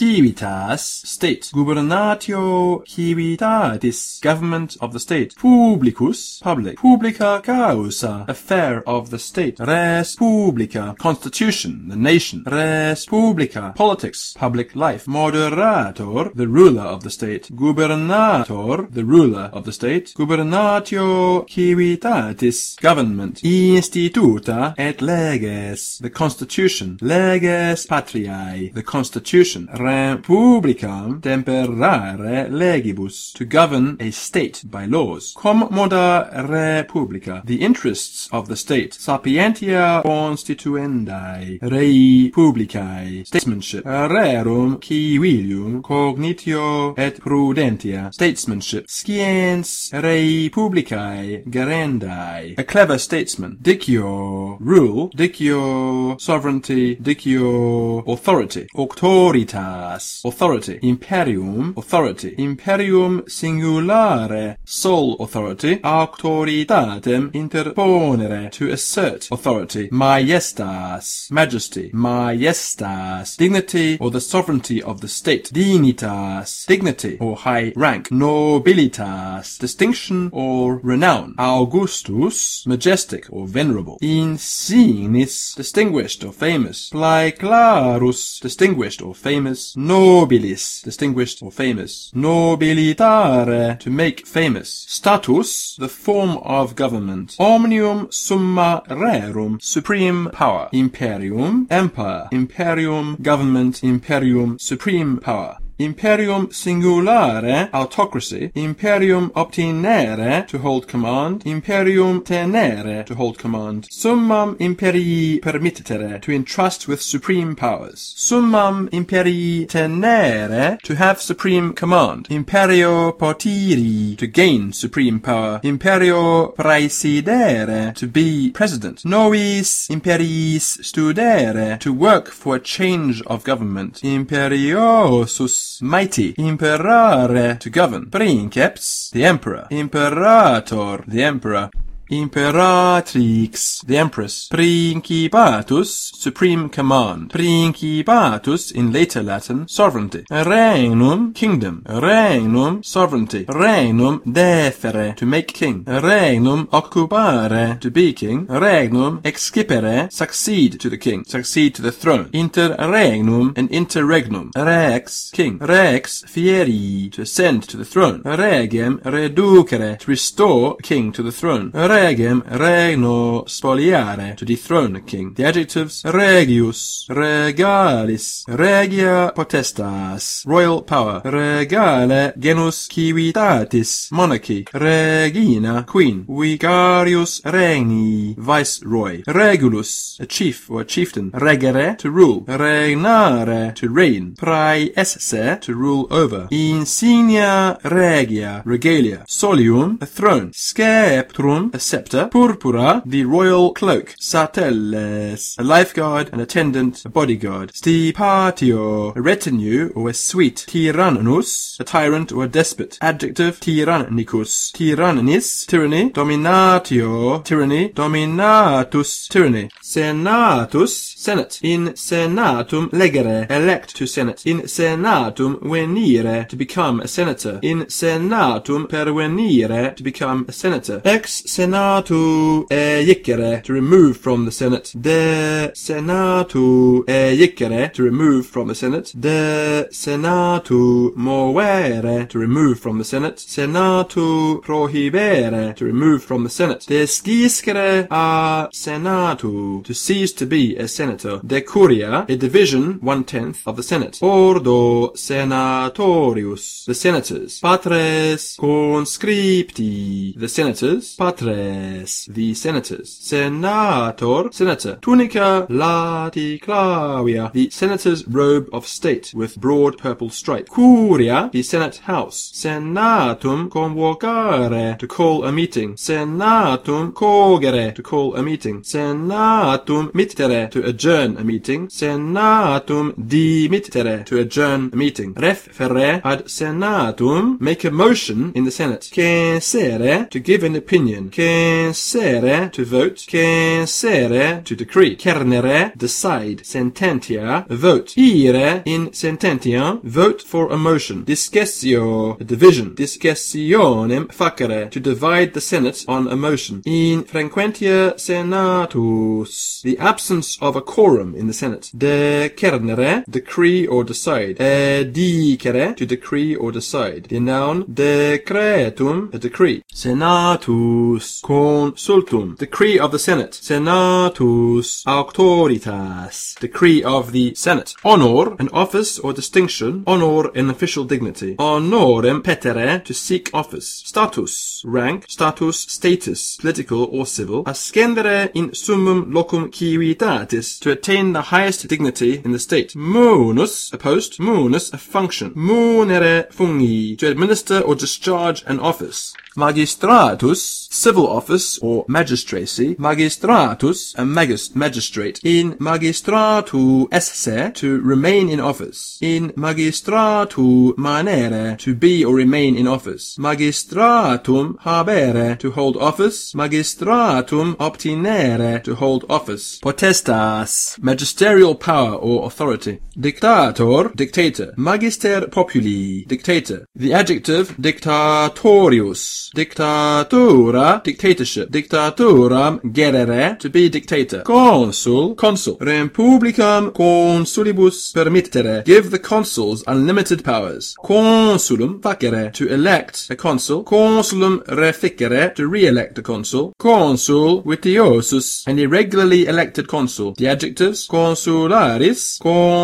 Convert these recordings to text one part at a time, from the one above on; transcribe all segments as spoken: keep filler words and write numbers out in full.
civitas, state. Gubernatio civitatis, government of the state. Publicus, public. Publica causa, affair of the state. Res publica, constitution, the nation. Res publica, politics, public life. Moderator, the ruler of the state. Gubernator, the ruler of the state. Gubernatio civitatis, government. Instituta et leges, the constitution. Leges patriae, the constitution. Republicam temperare legibus, to govern a state by laws. Commoda republica, the interests of the state. Sapientia constituendae, rei publicae, statesmanship. Rerum civilium, cognitio et prudentia, statesmanship. Sciens rei publicae gerendae, a clever statesman. Dicio, rule. Dicio, sovereignty. Dicio, authority. Auctoritas, authority. Imperium, authority. Imperium singulare, sole authority. Auctoritatem interponere, to assert authority. Majestas, majesty. Majestas, dignity or the sovereignty of the state. Dignitas, dignity or high rank. Nobilitas, distinction or renown. Augustus, majestic or venerable. Insignis, distinguished or famous. Plaeclarus, distinguished or famous. Nobilis, distinguished or famous. Nobilitare, to make famous. Status, the form of government. Omnium summa rerum, supreme power. Imperium, empire. Imperium, government. Imperium, supreme power. Imperium singulare, autocracy. Imperium obtinere, to hold command. Imperium tenere, to hold command. Summum imperii permittere, to entrust with supreme powers. Summum imperii tenere, to have supreme command. Imperio potiri, to gain supreme power. Imperio praesidere, to be president. Novis imperiis studere, to work for a change of government. Imperiosus, mighty. Imperare, to govern. Princeps, the emperor. Imperator, the emperor. Imperatrix, the empress. Principatus, supreme command. Principatus, in later Latin, sovereignty. Regnum, kingdom. Regnum, sovereignty. Regnum defere, to make king. Regnum occupare, to be king. Regnum excipere, succeed to the king. Succeed to the throne. Inter regnum and interregnum. Rex, king. Rex fieri, to ascend to the throne. Regem reducere, to restore a king to the throne. Regem regno spoliare, to dethrone a king. The adjectives regius, regalis, regia potestas, royal power. Regale genus civitatis, monarchy. Regina, queen. Vicarius regni, viceroy. Regulus, a chief or a chieftain. Regere, to rule. Regnare, to reign. Praeesse, to rule over. Insignia regia, regalia. Solium, a throne. Sceptrum, a scepter. Purpura, the royal cloak. Sateles, a lifeguard, an attendant, a bodyguard. Stipatio, a retinue or a suite. Tyrannus, a tyrant or a despot. Adjective, tyrannicus. Tyrannis, tyranny. Dominatio, tyranny. Dominatus, tyranny. Senatus, senate. In senatum legere, elect to senate. In senatum venire, to become a senator. In senatum pervenire, to become a senator. Ex senatu ejicere, to remove from the senate. De senatu ejicere, to remove from the senate. De senatu movere, to remove from the senate. Senatu prohibere, to remove from the senate. Desciscere a senatu, to cease to be a senator. Decuria, a division, one-tenth of the senate. Ordo senatorius, the senators. Patres conscripti, the senators. Patres, the senators. Senator, senator. Tunica laticlavia, the senator's robe of state with broad purple stripe. Curia, the senate house. Senatum convocare, to call a meeting. Senatum cogere, to call a meeting. Senatum mittere, to adjourn a meeting. Senatum dimittere, to adjourn a meeting. Referere ad senatum, make a motion in the senate. Censere, to give an opinion. censere, to vote, censere, to decree, cernere, decide, sententia, vote, ire in sententiam, vote for a motion, discessio, a division, discessionem facere, to divide the Senate on a motion, in frequentia senatus, the absence of a quorum in the Senate, decernere, decree or decide, edicere, to decree or decide, the noun decretum, a decree, senatus consultum, decree of the Senate, senatus auctoritas, decree of the Senate, honor, an office or distinction, honor, an official dignity, honorem petere, to seek office, status, rank, status, status, political or civil, ascendere in summum locum civitatis, to attain the highest dignity in the state, munus, a post, munus, a function, munere fungi, to administer or discharge an office, magistratus, civil office or magistracy, magistratus, a magist, magistrate, in magistratu esse, to remain in office, in magistratu manere, to be or remain in office, magistratum habere, to hold office, magistratum obtinere, to hold office, potestas, magisterial power or authority, dictator, dictator, magister populi, dictator, the adjective dictatorius, dictatura, dictatorship, dictaturam gerere, to be dictator, consul, consul, rem publicam consulibus permittere, give the consuls unlimited powers, consulum facere, to elect a consul, consulum reficere, to re-elect a consul, consul vitiosus, an irregularly elected consul, the adjectives consularis,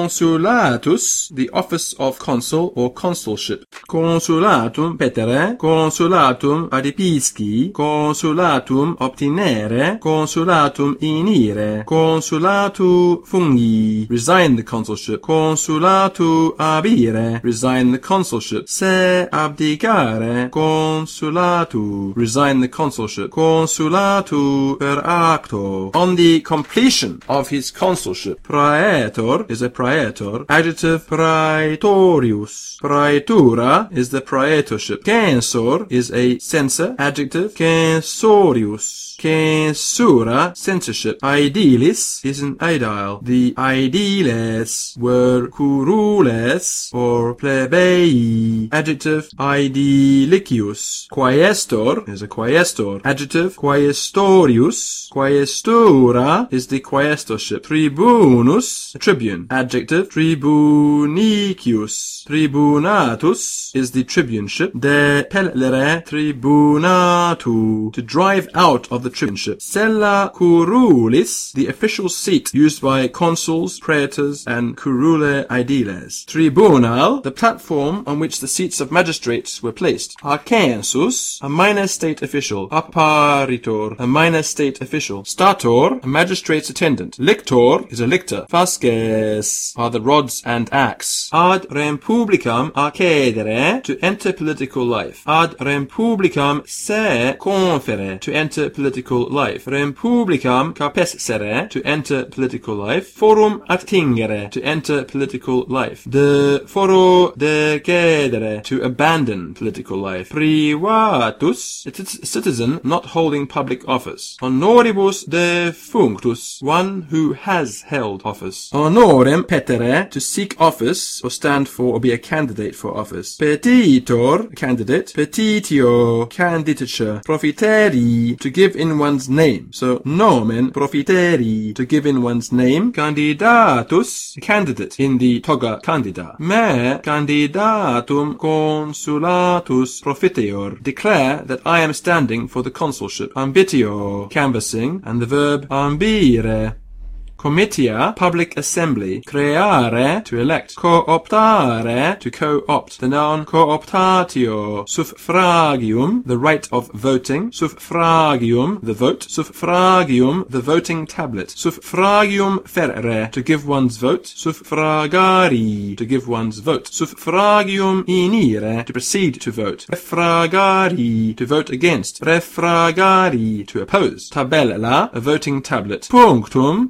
consulatus, the office of consul or consulship, consulatum petere, consulatum adipisci, consulatum obtinere, consulatum inire, consulatu fungi, resign the consulship, consulatu abire, resign the consulship, se abdicare, consulatu, resign the consulship, consulatu per acto, on the completion of his consulship, praetor is a praetor, adjective praetorius, praetura is the praetorship, censor is a censor, adjective censorius, censura, censorship, aedilis is an aedile, the aediles were curules or plebei, adjective aedilicius, quaestor is a quaestor, adjective quaestorius, quaestura is the quaestorship, tribunus, a tribune, adjective tribunicius, tribunatus is the tribuneship, depellere tribunatu, to drive out of the tribuneship, sella curulis, the official seat used by consuls, praetors, and curule aediles, tribunal, the platform on which the seats of magistrates were placed, arcensus, a minor state official, apparitor, a minor state official, stator, a magistrate's attendant, lictor is a lictor, fasces are the rods and axe, ad rem publicam accedere, to enter political life, ad rem publicam se confere, to enter political life, rem publicam capessere, to enter political life, forum attingere, to enter political life, de foro decedere, to abandon political life, privatus, a citizen not holding public office, honoribus defunctus, one who has held office, honorem petere, to seek office or stand for or be a candidate for office, petitor, candidate, petitio, candidature, profiteri, to give in one's name, so nomen profiteri, to give in one's name, candidatus, candidate in the toga candida, me candidatum consulatus profiteor, declare that I am standing for the consulship, ambitio, canvassing, and the verb ambire, comitia, public assembly, creare, to elect, cooptare, to co-opt, the noun cooptatio, suffragium, the right of voting, suffragium, the vote, suffragium, the voting tablet, suffragium ferre, to give one's vote, suffragari, to give one's vote, suffragium inire, to proceed to vote, refragari, to vote against, refragari, to oppose, tabella, a voting tablet, punctum, a vote,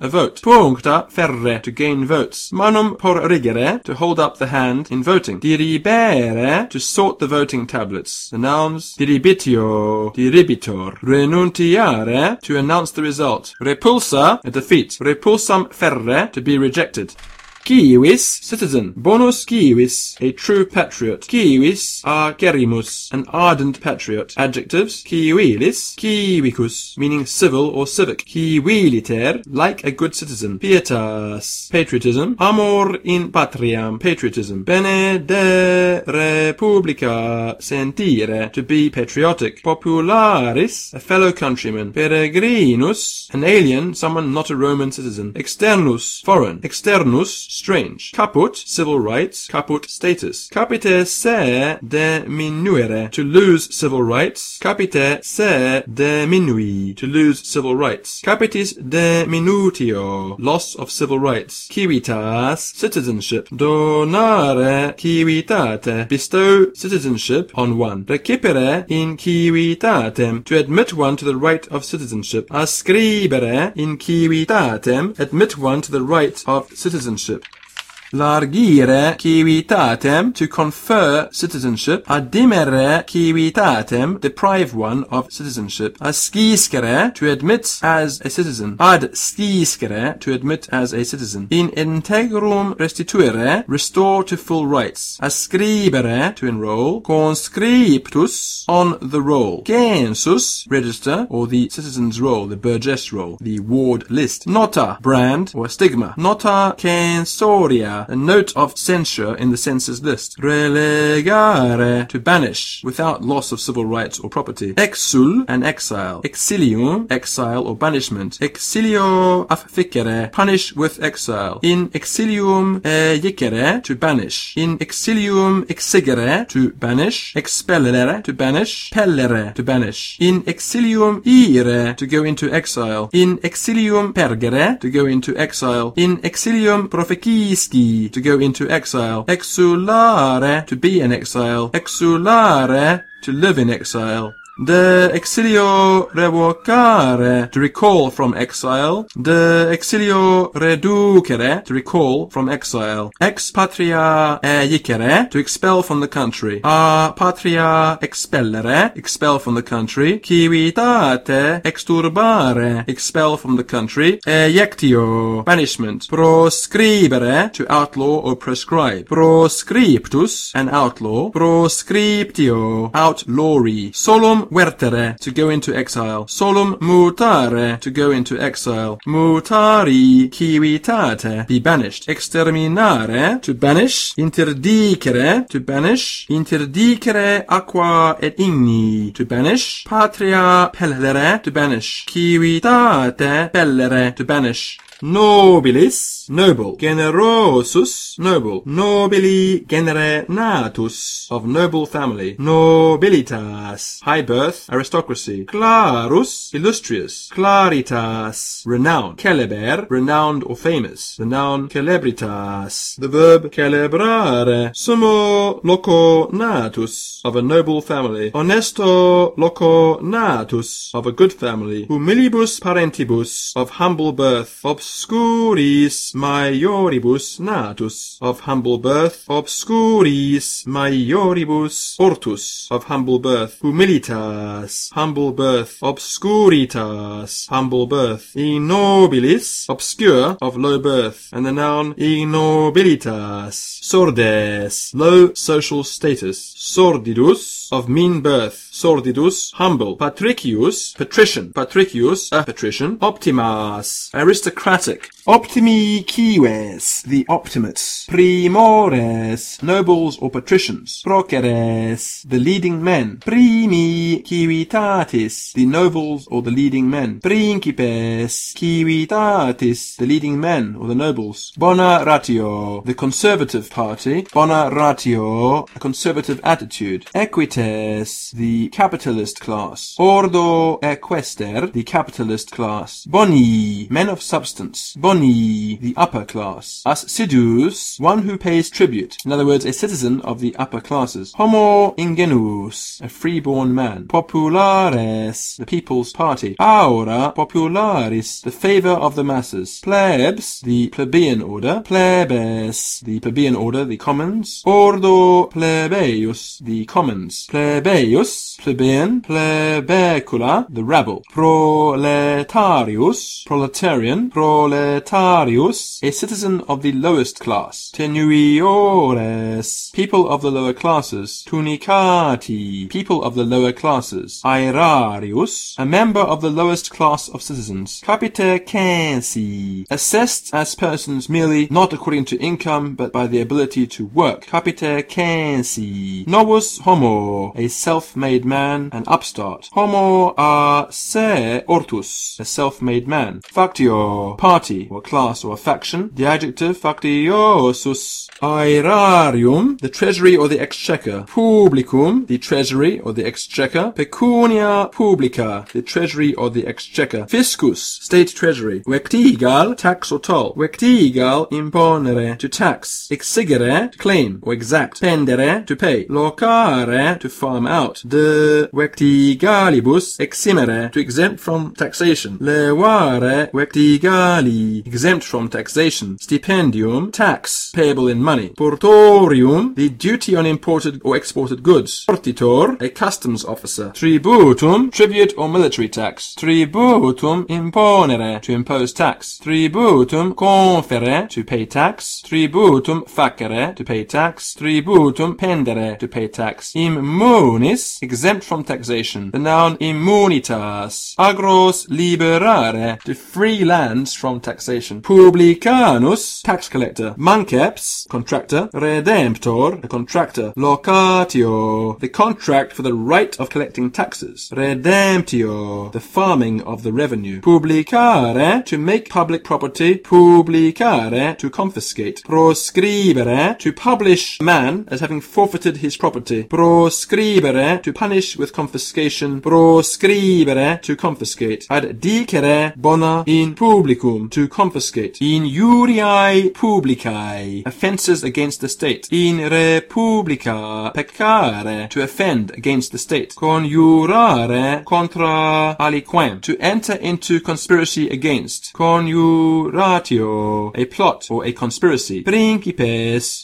puncta ferre, to gain votes. Manum porrigere, to hold up the hand in voting. Diribere, to sort the voting tablets. The nouns diribitio, diribitor. Renuntiare, to announce the result. Repulsa, a defeat. Repulsam ferre, to be rejected. Civis, citizen. Bonus civis, a true patriot. Civis agerimus, an ardent patriot. Adjectives, civilis, civicus, meaning civil or civic. Civiliter, like a good citizen. Pietas, patriotism. Amor in patriam, patriotism. Bene de republica, sentire, to be patriotic. Popularis, a fellow countryman. Peregrinus, an alien, someone not a Roman citizen. Externus, foreign. Externus, strange. Caput, civil rights. Caput, status. Capite se diminuere, to lose civil rights. Capite se diminui, to lose civil rights. Capitis diminutio, loss of civil rights. Civitas, citizenship. Donare civitate, bestow citizenship on one. Recipere in civitatem, to admit one to the right of citizenship. Ascribere in civitatem, admit one to the right of citizenship. Largire civitatem, to confer citizenship. Adimere civitatem, deprive one of citizenship. Asciscere, to admit as a citizen. Ad sciscere, to admit as a citizen. In integrum restituere, restore to full rights. Ascribere, to enroll. Conscriptus, on the roll. Census, register, or the citizen's roll, the burgess roll, the ward list. Nota, brand, or stigma. Nota censoria, a note of censure in the census list. Relegare, to banish, without loss of civil rights or property. Exul, an exile. Exilium, exile or banishment. Exilio afficere, punish with exile. In exilium ejicere, to banish. In exilium exigere, to banish. Expellere, to banish. Pellere, to banish. In exilium ire, to go into exile. In exilium pergere, to go into exile. In exilium proficisci, to go into exile. Exulare, to be in exile. Exulare, to live in exile. De exilio revocare, to recall from exile. De exilio reducere, to recall from exile. Ex patria ejicere, to expel from the country. A patria expellere, expel from the country. Civitate exturbare, expel from the country. Ejectio, banishment. Proscribere, to outlaw or prescribe. Proscriptus, an outlaw. Proscriptio, outlawry. Solum vertere, to go into exile. Solum mutare, to go into exile. Mutari civitate, be banished. Exterminare, to banish. Interdicere, to banish. Interdicere aqua et igni, to banish. Patria pellere, to banish. Civitate pellere, to banish. Nobilis, noble. Generosus, noble. Nobili genere natus, of noble family. Nobilitas, high birth, aristocracy. Clarus, illustrious. Claritas, renowned. Celeber, renowned or famous. The noun celebritas. The verb celebrare. Sumo loco natus, of a noble family. Honesto loco natus, of a good family. Humilibus parentibus, of humble birth. Obscuris maioribus natus, of humble birth. Obscuris maioribus ortus, of humble birth. Humilitas, humble birth. Obscuritas, humble birth. Ignobilis, obscure, of low birth. And the noun ignobilitas. Sordes, low social status. Sordidus, of mean birth. Sordidus, humble. Patricius, patrician. Patricius, a patrician. Optimas, aristocratic. Optimi cives, the optimates. Primores, nobles or patricians. Proceres, the leading men. Primi civitatis, the nobles or the leading men. Principes civitatis, the leading men or the nobles. Bona ratio, the conservative party. Bona ratio, a conservative attitude. Equites, the capitalist class. Ordo equester, the capitalist class. Boni, men of substance. Boni, the upper class. Assiduus, one who pays tribute. In other words, a citizen of the upper classes. Homo ingenuus, a freeborn man. Populares, the people's party. Aura popularis, the favor of the masses. Plebs, the plebeian order. Plebes, the plebeian order, the commons. Ordo plebeius, the commons. Plebeius, plebeian. Plebecula, the rabble. Proletarius, proletarian. Proletarius, a citizen of the lowest class. Tenuiores, people of the lower classes. Tunicati, people of the lower classes. Aerarius, a member of the lowest class of citizens. Capitacensi, assessed as persons merely not according to income but by the ability to work. Capitacensi. Novus homo, a self-made man, an upstart. Homo a se ortus, a self-made man. Factio, party or class or faction. The adjective factiosus. Aerarium, the treasury or the exchequer. Publicum, the treasury or the exchequer. Pecunia publica, the treasury or the exchequer. Fiscus, state treasury. Vectigal, tax or toll. Vectigal, imponere, to tax. Exigere, to claim or exact. Pendere, to pay. Locare, to farm out. De vectigalibus, eximere, to exempt from taxation. Levare, vectigali, exempt from taxation. Stipendium, tax, payable in money. Portorium, the duty on imported or exported goods. Portitor, a customs officer. Tributum, tribute or military tax. Tributum imponere, to impose tax. Tributum confere, to pay tax. Tributum facere, to pay tax. Tributum pendere, to pay tax. Immunis, exempt from taxation. The noun immunitas. Agros liberare, to free lands from taxation. Publicanus, tax collector. Manceps, contractor. Redemptor, a contractor. Locatio, the contract for the right of collecting taxes. Redemptio, the farming of the revenue. Publicare, to make public property. Publicare, to confiscate. Proscribere, to publish man as having forfeited his property. Proscribere, to punish with confiscation. Proscribere, to confiscate. Ad dicere bona in publicum, to confiscate. Injuriae publicae, offences against the state. In republica peccare, to offend against the state. Conjurare contra aliquem, to enter into conspiracy against. Conjuratio, a plot or a conspiracy. Principes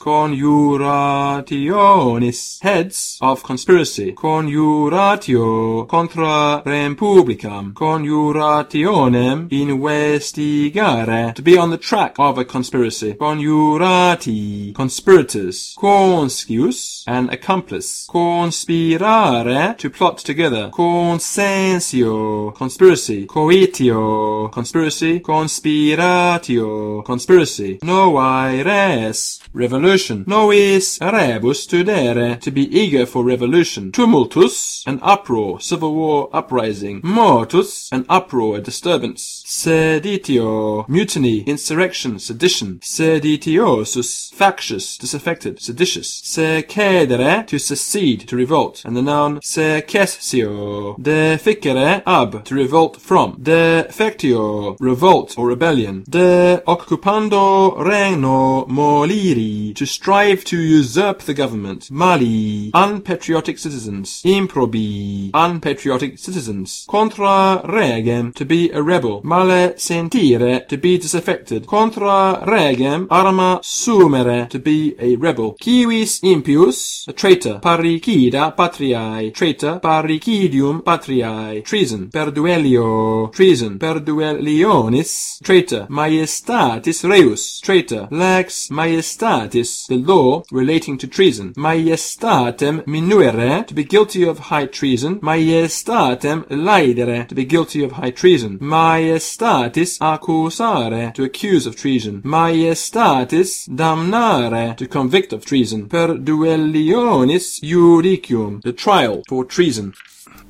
conjurationis, heads of conspiracy. Conjuratio contra rem publicam. Conjurationem investigare, to be on the track of a conspiracy. Conjurati, conspirators. Conscius, an accomplice. Conspirare, to plot together. Consensio, conspiracy. Coitio, conspiracy. Conspiratio, conspiracy. Novae res, revolution. Novis rebus tudere, to be eager for revolution. Tumultus, an uproar, civil war, uprising. Mortus, an uproar, a disturbance. Seditio, mutiny, insurrection, sedition. Seditiosus, factious, disaffected, seditious. Secedere, to secede, to revolt. And the noun secessio. Deficere, ab, to revolt from. Defectio, revolt or rebellion. De occupando regno moliri, to strive to usurp the government. Mali, unpatriotic citizens. Improbi, unpatriotic citizens. Contra regem, to be a rebel. Male sentire, to be disaffected. Contra regem, arma sumere, to be a rebel. Civis impius, a traitor. Parricida patriae, traitor. Parricidium patriae, treason. Perduelio, treason. Perduelionis, traitor. Maiestatis reus, traitor. Lex maiestatis, the law relating to treason. Maiestatem minuere, to be guilty of high treason. Maiestatem laedere, to be guilty of high treason. Maiestatis accusare, to accuse of treason. Maiestatis damnare, to convict of treason. Perduelionis judicium, the trial for treason.